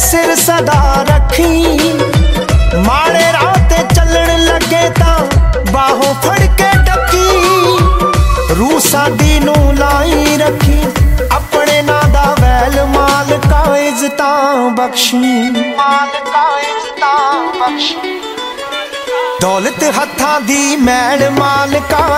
सिर सदा रखी, माड़े राह ते चलण लगे तां बाहों फड़ के डकी। रूह साडी नूं लाई रखी, अपने नां दा वैल मालका इज़्ज़तां बख्शी, मालका इज़्ज़तां बख्शी। दौलत हत्थां दी मैल मालका